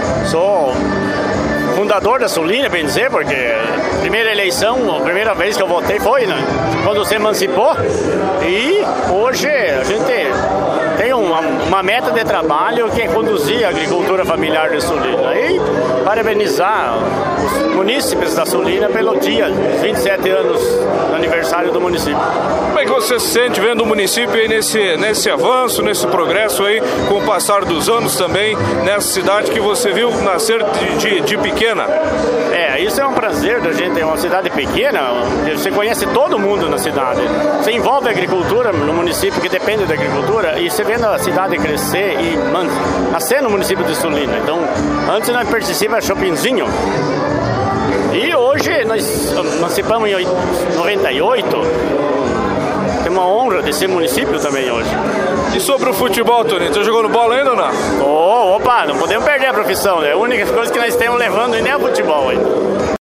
Sou fundador da Sulina, bem dizer, porque a primeira eleição, a primeira vez que eu votei foi, né, quando se emancipou. E hoje a gente tem uma meta de trabalho que é conduzir a agricultura familiar de Sulina. E parabenizar os munícipes da Sulina pelo dia, 27 anos do aniversário do município. Como é que você se sente vendo o município aí nesse avanço, nesse progresso aí, com o passar dos anos também, nessa cidade que você viu nascer de pequena? Isso é um prazer da gente, é uma cidade pequena, você conhece todo mundo na cidade. Você envolve a agricultura no município que depende da agricultura e você vê a cidade crescer e nascer no município de Sulina. Então, antes nós participávamos de Chopinzinho. E hoje nós emancipamos em 98. Tem uma honra de ser município também hoje. E sobre o futebol, Toninho, tá jogando bola ainda ou não? Opa, não podemos perder a profissão, né? A única coisa que nós estamos levando ainda é o futebol aí.